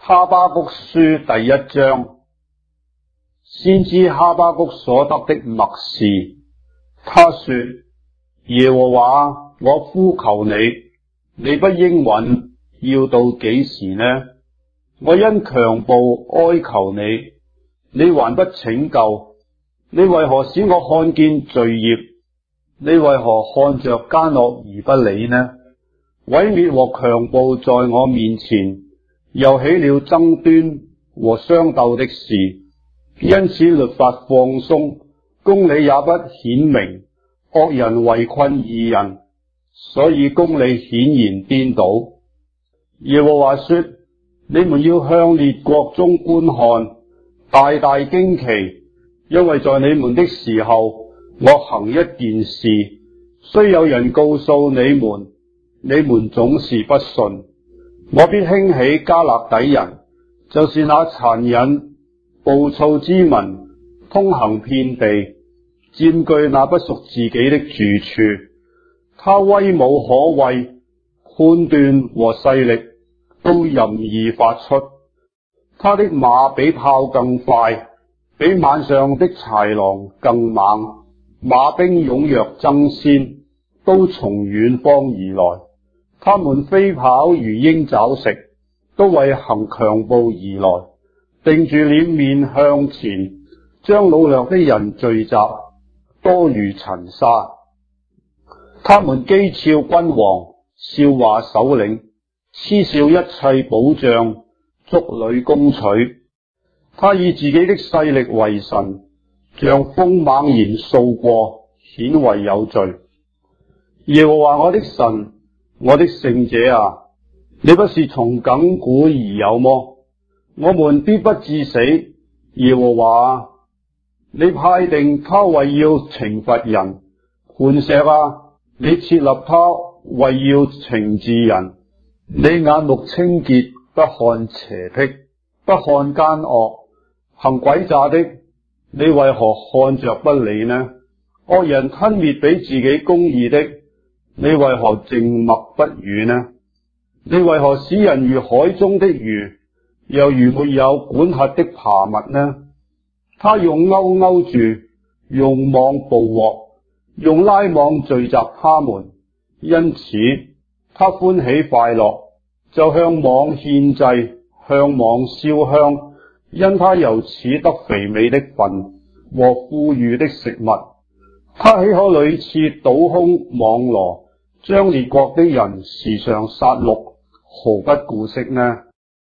哈巴谷書第1章，先知哈巴谷所得的默示。他說：耶和華，我呼求你，你不應允，要到幾時呢？我因強暴哀求你，你還不拯救。你為何使我看見罪孽？你為何看着奸惡而不理呢？毀滅和強暴在我面前，又起了爭端和相鬥的事，因此律法放鬆，公理也不顯明，惡人圍困義人，所以公理顯然顛倒。耶和華說：你們要向列國中觀看，大大驚奇，因為在你們的時候，我行一件事，雖有人告訴你們，你們總是不信。我必興起迦勒底人，就是那殘忍暴躁之民，通行遍地，佔據那不屬自己的住處。他威武可畏，判斷和勢力都任意發出。他的馬比炮更快，比晚上的豺狼更猛。馬兵踴躍爭先，都從遠方而來。他們飛跑如鷹找食，都為行強暴而來，定住臉面向前，將擄掠的人聚集，多如塵沙。他們譏誚君王，笑話首領，嗤笑一切保障，築壘攻取。他以自己的勢力為神，像風猛然掃過，顯為有罪。耶和華我的神，我的聖者啊，你不是從亙古而有麼？我們必不致死。耶和華啊，你派定他為要懲罰人。磐石啊，你設立他為要懲治人。你眼目清潔，不看邪僻，不看奸惡，行詭詐的，你為何看着不理呢？惡人吞滅比自己公義的，你為何靜默不語呢？你為何使人如海中的魚，又如沒有管轄的爬物呢？他用鈎勾住，用網捕獲，用拉網聚集他們，因此他歡喜快樂，就向網獻祭，向網燒香，因他由此得肥美的分和富裕的食物。他豈可屢次倒空網羅，將列國的人時常殺戮，毫不顧惜呢？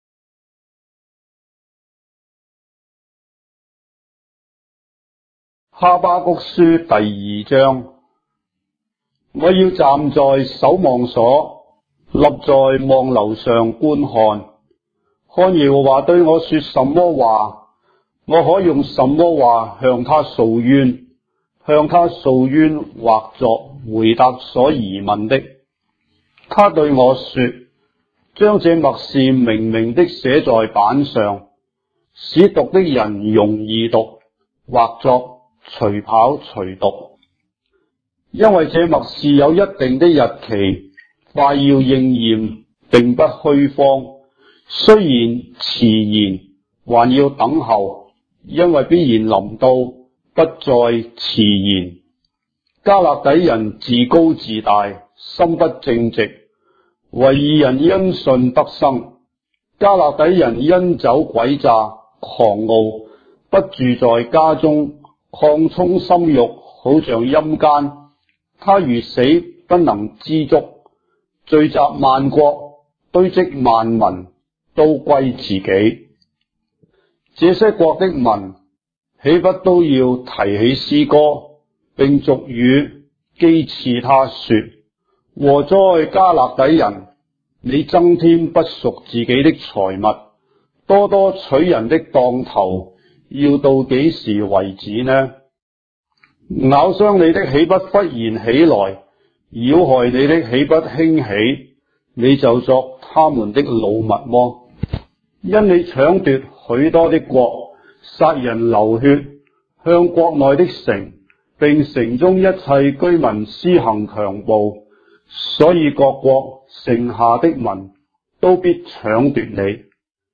哈巴谷書第2章。我要站在守望所，立在望樓上觀看，看耶和華對我說什麼話，我可用什麼話向他訴冤，向他訴冤或作回答所疑問的。他對我說：將這默示明明的寫在板上，使讀的人容易讀，或作隨跑隨讀。因為這默示有一定的日期，快要應驗，並不虛謊。雖然遲延，還要等候，因為必然臨到，不再遲延。迦勒底人自高自大，心不正直，惟義人因信得生。迦勒底人因走詭詐，狂傲，不住在家中，擴充心慾，好像陰間。他如死，不能知足，聚集萬國，堆積萬民，都歸自己。這些國的民，豈不都要提起詩歌，並俗語譏刺他說：禍哉迦勒底人！你增添不屬自己的財物，多多取人的當頭，要到幾時為止呢？咬傷你的豈不忽然起來，擾害你的豈不興起？你就作他們的擄物麼？因你搶奪許多的國，殺人流血，向國內的城並城中一切居民施行強暴，所以各國剩下的民都必搶奪你。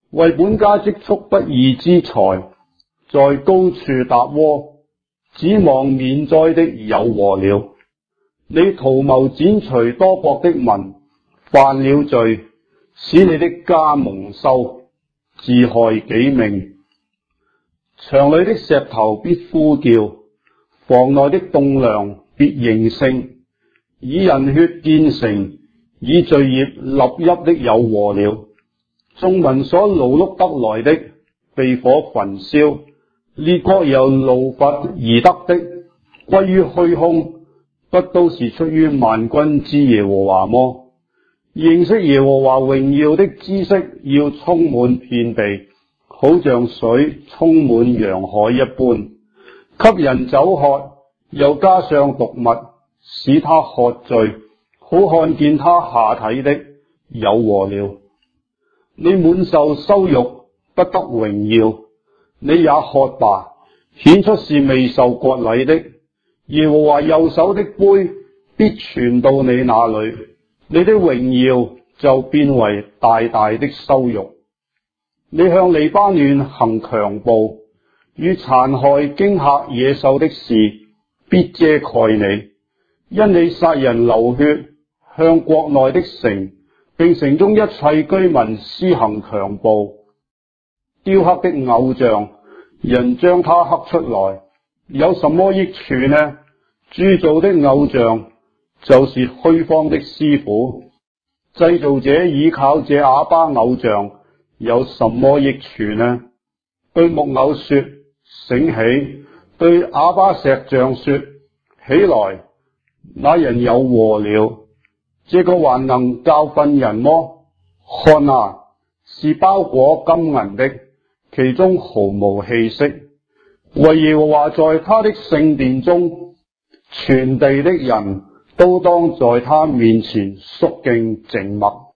為本家積蓄不義之財，在高處搭窩，指望免災的有禍了。你圖謀剪除多國的民，犯了罪，使你的家蒙羞，自害己命。牆裏的石頭必呼叫，房內的棟梁必應聲，以人血建成，以罪孽立邑的有禍了。眾民所勞碌得來的，被火焚燒；列國由勞罰而得的，歸於虛空，不都是出於萬軍之耶和華麼？認識耶和華榮耀的知識要充滿遍地，好像水充滿洋海一般，給人酒喝，又加上毒物，使他喝醉，好看見他下體的，有禍了。你滿受羞辱，不得榮耀，你也喝吧，顯出是未受割禮的。耶和華右手的杯必傳到你那裏，你的榮耀就變為大大的羞辱。你向黎巴嫩行強暴，與殘害驚嚇野獸的事，必遮蓋你，因你殺人流血，向國內的城並城中一切居民施行強暴。雕刻的偶像，人將它刻出來，有什麼益處呢？鑄造的偶像就是虛謊的師傅，製造者倚靠這啞巴偶像，有什麼益處呢？對木偶說醒起，對啞巴石像說起來，那人有禍了。這個還能教訓人麼？看啊，是包裹金銀的，其中毫無氣息。為耶和華在他的聖殿中，全地的人都當在他面前肅敬靜默。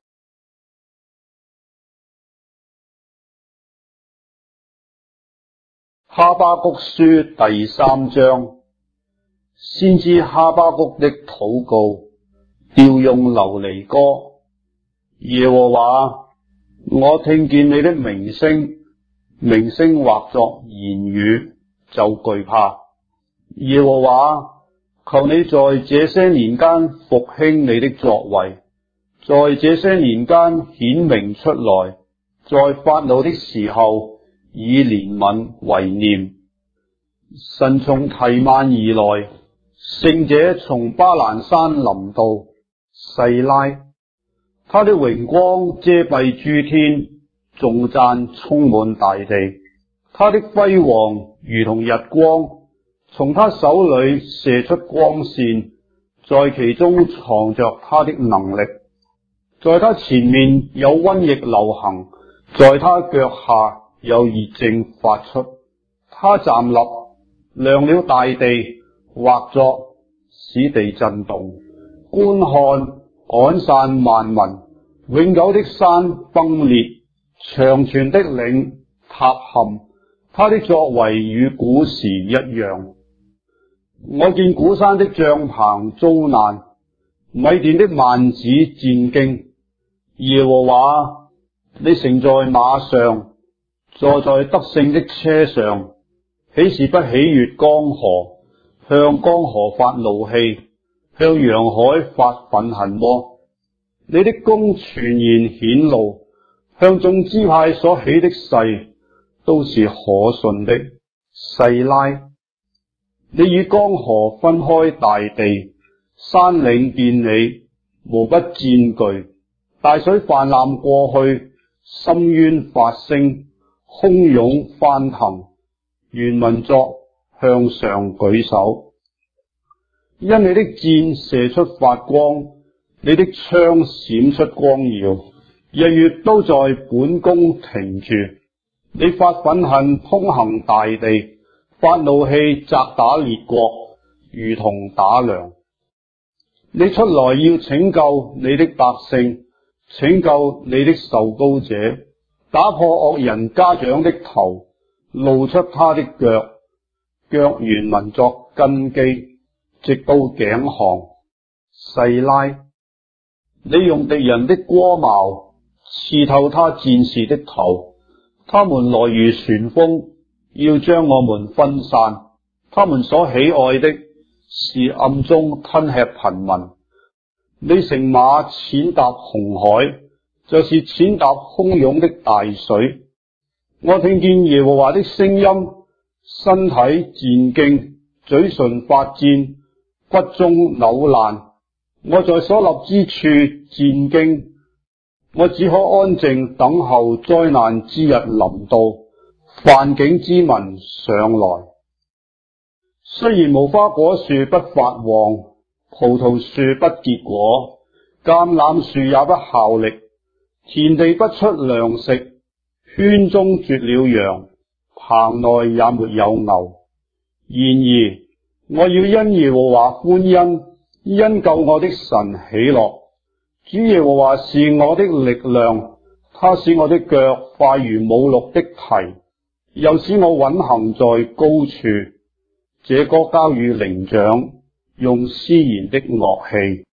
哈巴谷書第3章，先知哈巴谷的禱告，調用流離歌。耶和華，我聽見你的名聲，名聲或作言語，就懼怕。耶和華，求你在這些年間復興你的作為，在這些年間顯明出來，在發怒的時候以憐憫為念。神從提曼而來，聖者從巴蘭山臨到。細拉，他的榮光遮蔽諸天，頌讚充滿大地。他的輝煌如同日光，從他手裏射出光線，在其中藏着他的能力。在他前面有瘟疫流行，在他腳下有熱症發出。他站立，量了大地，劃作，使地震動。觀看，趕散萬民，永久的山崩裂，長存的嶺塌陷。他的作為與古時一樣。我見古山的帳篷遭難，米甸的幔子戰驚。耶和華，你乘在馬上，坐在得勝的車上，豈是不喜悅江河，向江河發怒氣，向洋海發憤恨麼？你的功全然顯露，向眾支派所起的誓都是可信的。細拉，你與江河分開大地，山嶺見你，無不戰懼。大水泛濫過去，深淵發聲，洶湧翻騰。原文作向上舉手，因你的箭射出發光，你的槍閃出光耀，日月都在本宮停住。你發憤恨通行大地，發怒氣責打列國，如同打糧。你出來要拯救你的百姓，拯救你的受膏者，打破惡人家長的頭，露出他的腳，腳原文作根基，直到頸項。細拉，你用敵人的戈矛刺透他戰士的頭， 他們來如旋風，要將我們分散。他們所喜愛的是暗中吞吃貧民。你乘馬踐踏紅海，就是踐踏洶湧的大水。我聽見耶和華的聲音，身體戰兢，嘴唇發顫，骨中扭爛。我在所立之處戰兢，我只可安靜等候災難之日臨到，犯境之民上來。雖然無花果樹不發旺，葡萄樹不結果，橄欖樹也不效力，田地不出糧食，圈中絕了羊，棚內也沒有牛。然而我要因耶和華歡欣，因救我的神喜樂。主耶和華是我的力量，他使我的腳快如母鹿的蹄，又使我穩行在高處。這歌交與伶長，用絲弦的樂器。